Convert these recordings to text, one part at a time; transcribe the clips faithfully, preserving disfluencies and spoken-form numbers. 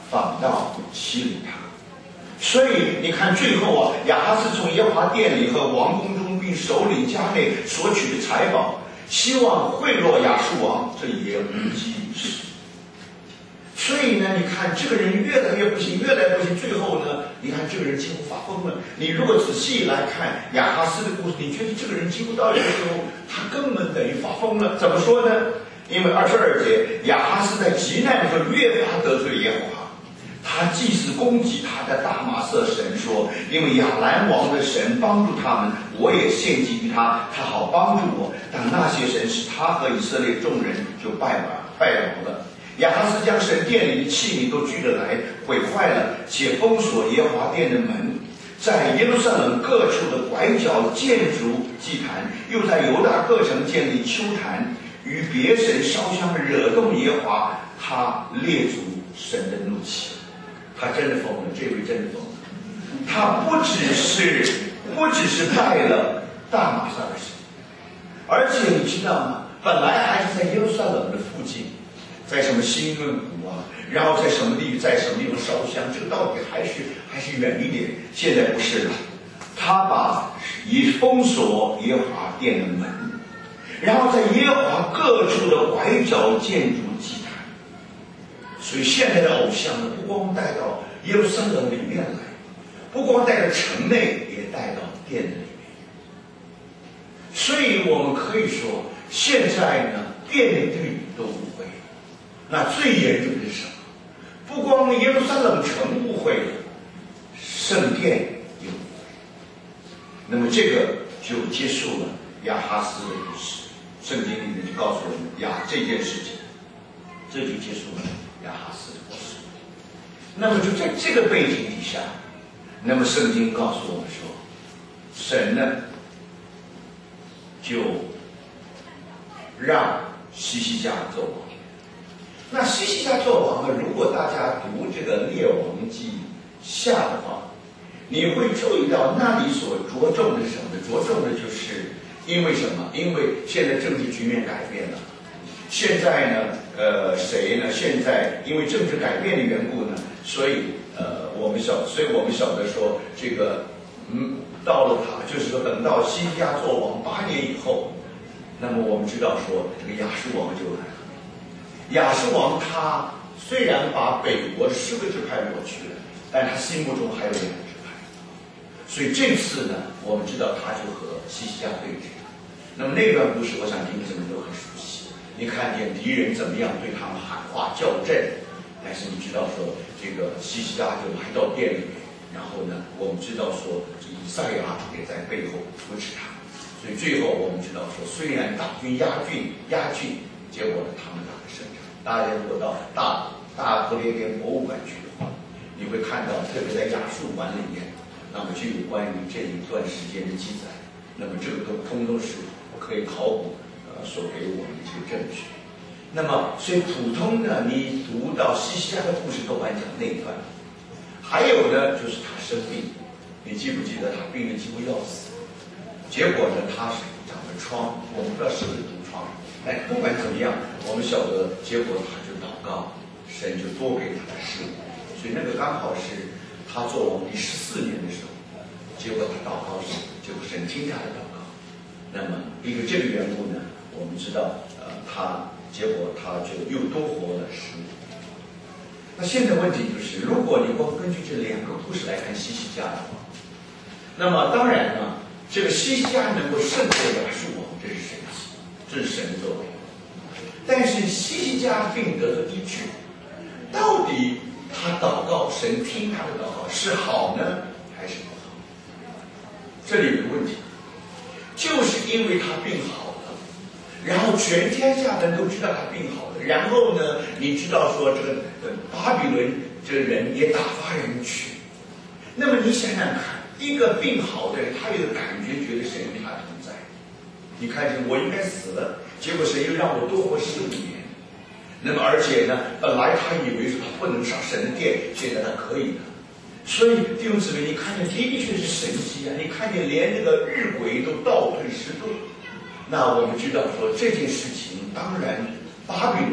反倒欺凌他。所以你看最后啊，亚哈斯从耶和华殿里和王宫中并首领家内所取的财宝，希望贿赂亚述王，这也无济于事。所以呢，你看这个人越来越不行，越来越不行，最后呢，你看这个人几乎发疯了。你如果仔细来看亚哈斯的故事，你觉得这个人几乎到这个时候，他根本等于发疯了。怎么说呢？因为二十二节，亚哈斯在极难的时候越发得罪耶和华。他祭司攻击他的大马色神说，因为亚兰王的神帮助他们，我也献祭于他，他好帮助我。但那些神使他和以色列众人就败亡败亡了。亚哈斯将神殿里的器皿都聚了来，毁坏了，且封锁耶和华殿的门，在耶路撒冷各处的拐角建筑祭坛，又在犹大各城建立丘坛，与别神烧香，惹动耶和华他列祖神的怒气。他真的疯了，这位真的疯了。他不只是不只是拜了大马撒的神，而且你知道吗？本来还是在耶路撒冷的附近，在什么新顿谷啊，然后在什么地在什么地方烧香，这个到底还是还是远一点。现在不是了，他把以封锁耶和华殿的门，然后在耶和华各处的拐角建筑祭坛。所以现在的偶像呢，不光带到耶路撒冷里面来，不光带到城内，也带到殿里面。所以我们可以说，现在呢，殿里对你都误会。那最严重的是什么？不光耶路撒冷城误会了，圣殿也误会。那么这个就结束了亚哈斯的故事。圣经里面就告诉我们呀这件事情，这就结束了亚哈斯的故事。那么就在这个背景底下，那么圣经告诉我们说，神呢就让西西家做王。那西西家做王呢，如果大家读这个列王记下的话，你会注意到那里所着重的是什么呢？着重的就是因为什么？因为现在政治局面改变了。现在呢，呃，谁呢？现在因为政治改变的缘故呢，所以呃，我们晓，所以我们晓得说，这个嗯，到了他，就是说，等到西西家做王八年以后，那么我们知道说，这个亚述王就来了。亚述王他虽然把北国十个支派夺去了，但他心目中还有两个支派，所以这次呢，我们知道他就和西西家对峙。那么那段故事，我想弟兄们都很熟悉。你看见敌人怎么样对他们喊话叫阵，但是你知道说，这个西西家就来到殿里面，然后呢，我们知道说，以赛亚也在背后扶持他，所以最后我们知道说，虽然大军压境压境，结果呢，他们打了胜仗。大家如果到大大不列颠博物馆去的话，你会看到，特别在亚述馆里面，那么就有关于这一段时间的记载。那么这个都通通是可以考古呃所给我们的这个证据。那么所以普通呢，你读到西西家的故事都完讲那一段。还有呢，就是他生病，你记不记得他病得几乎要死？结果呢，他是长了疮，我们不知道是不是毒疮。哎，不管怎么样，我们晓得，结果他就祷告，神就多给他的事物。所以那个刚好是他做王第十四年的时候，结果他祷告神，结果神听他的祷告。那么因为这个缘故呢，我们知道，呃，他结果他就又多活了十五年。那现在问题就是，如果你光根据这两个故事来看西西家的话，那么当然呢，这个西西家能够胜过亚述王，这是神奇，这是神的作为。但是西西家病得了医治，到底他祷告，神听他的祷告是好呢，还是不好？这里有个问题，就是因为他病好了，然后全天下人都知道他病好了，然后呢，你知道说这个呃巴比伦这个人也打发人去，那么你想想看，一个病好的人，他有感觉，觉得神与他同在。你看见我应该死了，结果神又让我多活十五年。那么而且呢，本来他以为是他不能上神的殿，现在他可以了。所以弟兄姊妹，你看见的确是神迹啊！你看见连这个日晷都倒退十度，那我们知道说这件事情，当然巴比伦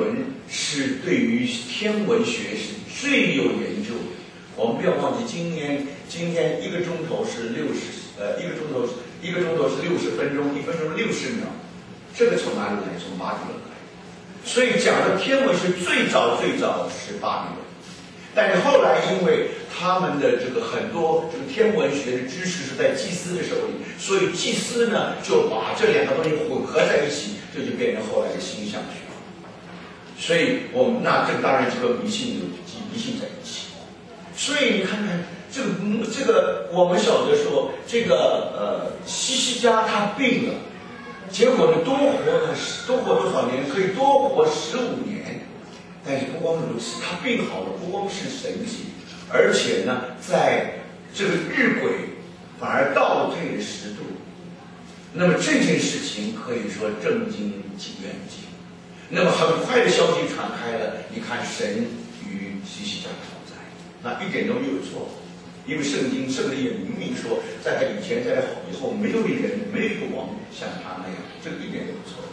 是对于天文学是最有研究的。我们不要忘记，今年今天一个钟头是六十，呃，一个钟头一个钟头是六十分钟，一分钟六十秒。这个从哪里来？从巴比伦来。所以讲的天文学最早最早是巴比伦，但是后来因为他们的这个很多这个天文学的知识是在祭司的手里，所以祭司呢就把这两个东西混合在一起，这就变成后来的星象学。所以我们那这个当然就和迷信有迷信在一起。所以你看看这个这个，我们晓得说这个呃西西家他病了。结果呢，多活了多活多少年？可以多活十五年。但是不光如此，他病好了，不光是神迹，而且呢，在这个日晷反而倒退了十度。那么这件事情可以说震惊远近。那么很快的消息传开了，你看神与西西家同在，那一点都没有错。因为圣经圣灵也明明说，在他以前，在他以后，没有一人，没有一个王像他那样，这个一点都不错。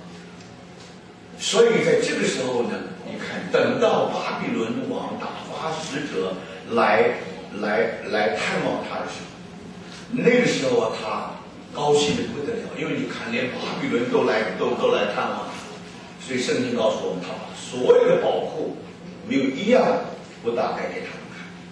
所以在这个时候呢，你看，等到巴比伦王打发使者来来来探望他的时候，那个时候啊，他高兴的不得了，因为你看，连巴比伦都来都都来探望他，所以圣经告诉我们，他把所有的宝库没有一样不打开给他们。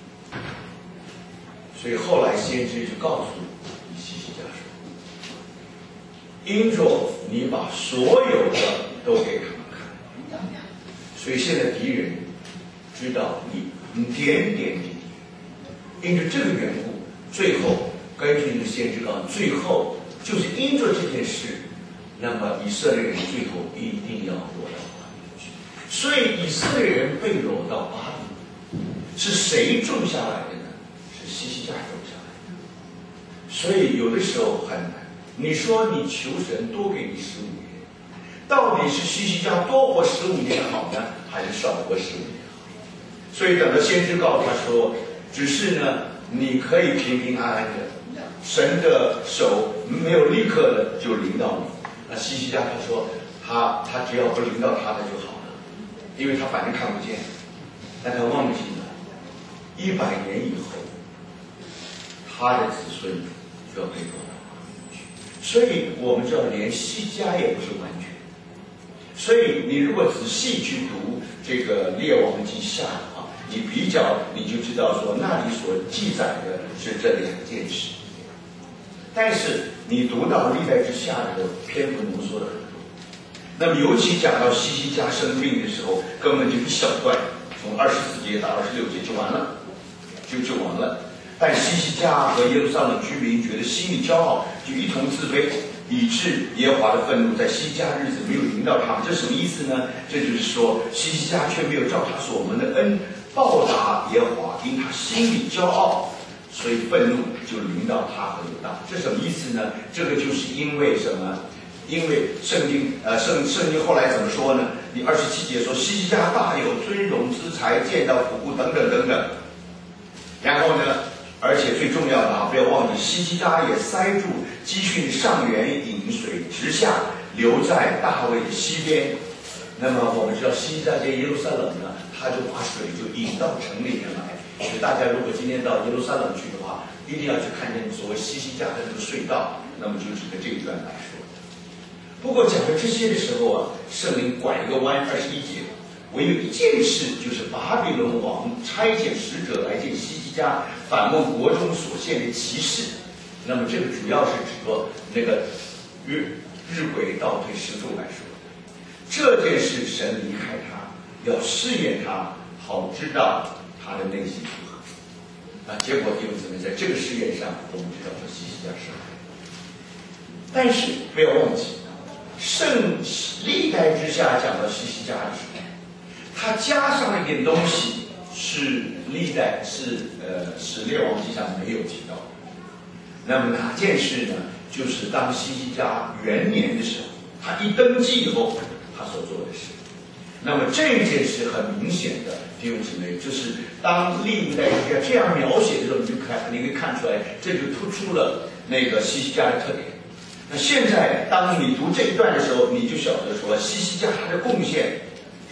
所以后来先知就告诉西西家说：“因着你把所有的都给他们看，所以现在敌人知道你点点滴滴。因着这个缘故，最后根据你的先知告，最后就是因着这件事，那么以色列人最后一定要落到巴比伦去。所以以色列人被掳到巴比伦，是谁种下来的呢？是西西家种下来的。所以有的时候很难。你说你求神多给你十五年，到底是西西家多活十五年好呢，还是少活十五年好？所以等到先知告诉他说，只是呢，你可以平平安安的，神的手没有立刻的就临到你。那西西家他说，他他只要不临到他的就好了，因为他反正看不见，但他忘记了，一百年以后，他的子孙就要被掳到巴比伦去。所以我们知道，连西家也不是完全。所以你如果仔细去读这个《列王记下》的话，你比较你就知道说那里所记载的是这两件事。但是你读到历代之下的篇幅浓缩了很多。那么尤其讲到西西家生病的时候，根本就一小段，从二十四节到二十六节就完了，就就完了。但西西家和耶路撒冷居民觉得心里骄傲，就一同自卑，以致耶和华的愤怒在西西家日子没有临到他们。这什么意思呢？这就是说西西家却没有照他所蒙的恩报答耶和华，因他心里骄傲，所以愤怒就临到他和犹大。这什么意思呢？这个就是因为什么？因为圣经呃圣圣经后来怎么说呢？你二十七节说西西家大有尊荣之财，见到府库等等等等。然后呢，而且最重要的啊，不要忘记西西家也塞住基训上源引水直下，流在大卫的西边。那么我们知道西西家接耶路撒冷呢，他就把水就引到城里面来。所以大家如果今天到耶路撒冷去的话，一定要去看见所谓西西家的这个隧道，那么就指着这一段来说。不过讲到这些的时候啊，圣灵拐了个弯，二十一节，唯有一件事，就是巴比伦王差遣使者来见西西家，反问国中所献的奇事。那么这个主要是指说那个日日晷倒退十度来说，这件事神离开他，要试验他，好知道他的内心如何。啊，结果弟兄姊妹，在这个试验上，我们知道说西西家是好。但是不要忘记，圣历代之下讲到西西家的时候，他加上一点东西，是历代是呃是列王记上没有提到的。那么哪件事呢？就是当西西家元年的时候，他一登基以后，他所做的事。那么这件事很明显的，弟兄姊妹，就是当历代之下这样描写的时候，你就看你可以看出来，这就突出了那个西西家的特点。那现在当你读这一段的时候，你就晓得说西西家他的贡献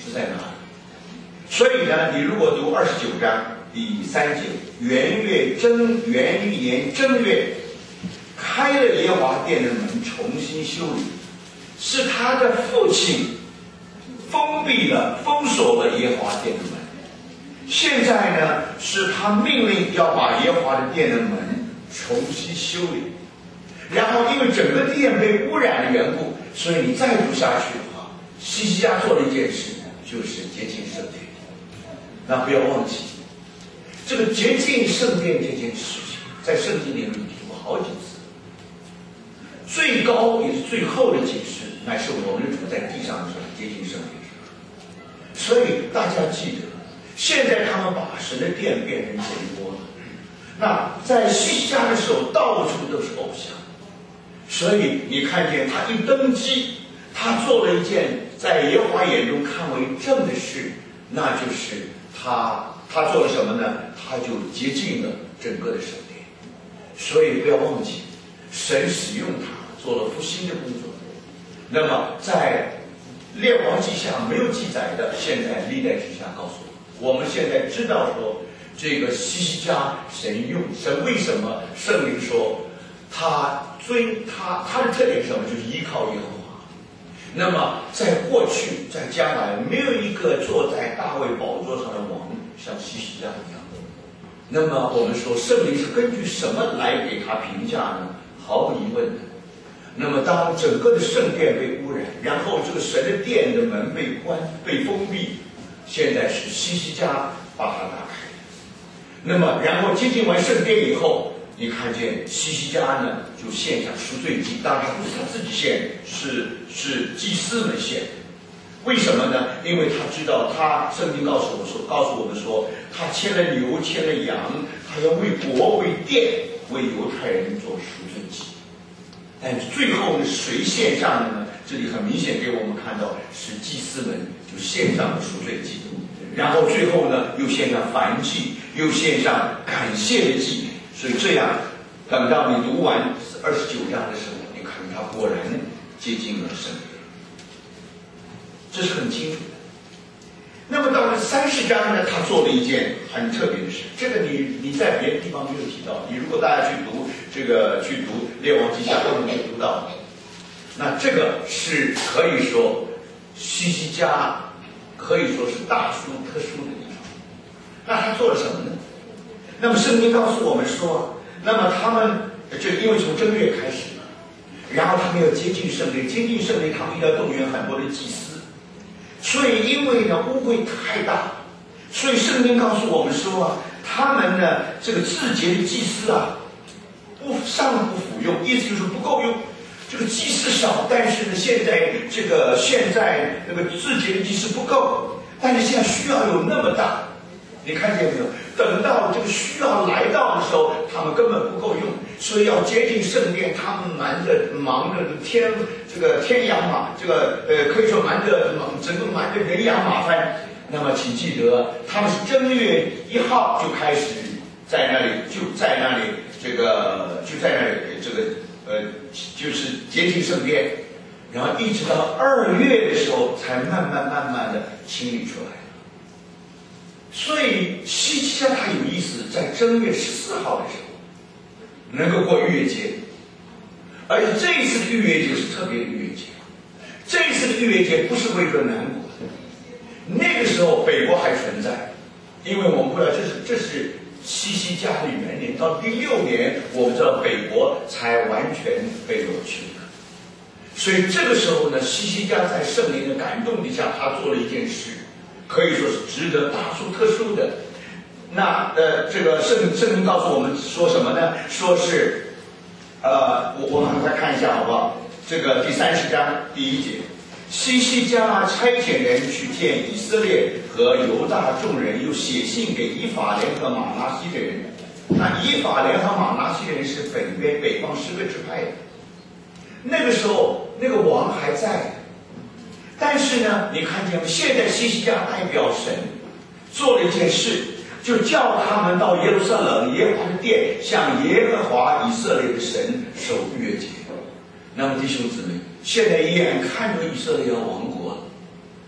是在哪里？所以呢，你如果读二十九章第三节，元月正元年正月，开了耶和华殿的门，重新修理，是他的父亲封闭了、封锁了耶和华殿的门。现在呢，是他命令要把耶和华的殿的门重新修理。然后因为整个殿被污染的缘故，所以你再读下去的话，西西家做了一件事，就是洁净圣殿。那不要忘记，这个洁净圣殿这件事情，在圣经里面提过好几次。最高也是最后的解释，乃是我们的主在地上的时候洁净圣殿。所以大家记得，现在他们把神的殿变成贼窝了。那在西西家的时候，到处都是偶像。所以你看见他一登基，他做了一件在耶和华眼中看为正的事，那就是他他做了什么呢？他就洁净了整个的圣殿。所以不要忘记，神使用他做了复兴的工作。那么在列王记下没有记载的，现在历代志下告诉我们，我们现在知道说，这个西西家神用神为什么圣灵说他追他他的特点是什么？就是依靠耶和华。那么在过去在将来，没有一个坐在大卫宝座上的王像西西家一样。那么我们说圣灵是根据什么来给他评价呢？毫无疑问的。那么当整个的圣殿被污染，然后这个神的殿的门被关被封闭，现在是西西家把它打开。那么然后接近完圣殿以后，你看见西西家呢就献上赎罪祭，当然不是他自己献，是是祭司们献。为什么呢？因为他知道他圣经告诉我说告诉我们说，他牵了牛牵了羊，他要为国为殿为犹太人做赎罪祭。但是最后呢，谁献上的呢？这里很明显给我们看到是祭司们就献上了赎罪祭，然后最后呢又献上燔祭，又献上感谢的祭。所以这样，等到你读完二十九章的时候，你看他果然接近了圣殿，这是很清楚的。那么到了三十章呢，他做了一件很特别的事，这个你你在别的地方没有提到，你如果大家去读这个去读列王记下，根本没有读到。那这个是可以说西西家可以说是大书特书的地方。那他做了什么呢？那么圣经告诉我们说，那么他们就因为从正月开始嘛，然后他们要接近圣殿，接近圣殿他们要动员很多的祭司。所以因为呢污秽太大，所以圣经告诉我们说啊，他们呢这个自洁的祭司啊不尚不服用，意思就是不够用。这个祭司少，但是呢现在这个现在那个自洁的祭司不够，但是现在需要有那么大，你看见没有？等到这个需要来到的时候，他们根本不够用，所以要接近圣殿，他们瞒着忙着天这个天羊马，这个呃可以说瞒着整个瞒着人仰马翻。那么请记得，他们是正月一号就开始在那里，就在那里这个就在那里这个呃就是接近圣殿，然后一直到二月的时候才慢慢慢慢的清理出来。所以西西家他有意思，在正月十四号的时候能够过逾越节，而且这一次的逾越节是特别的逾越节。这一次的逾越节不是为了南国，那个时候北国还存在，因为我们不知道这是这是西西家的元年，到第六年我们知道北国才完全被掳去的。所以这个时候呢，西西家在圣灵的感动底下，他做了一件事，可以说是值得大书特书的。那呃，这个圣圣经告诉我们说什么呢？说是，呃，我我们再看一下好不好？这个第三十章第一节，西西家差遣人去见以色列和犹大众人，又写信给以法莲和马拿西的人。那以法莲和马拿西的人是北边北方十个支派的。那个时候，那个王还在。但是呢，你看见现在西西家代表神做了一件事，就叫他们到耶路撒冷耶和华的殿，向耶和华以色列的神守逾越节。那么弟兄姊妹，现在眼看着以色列要亡国了，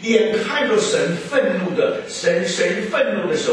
眼看着神愤怒的神神愤怒的时候。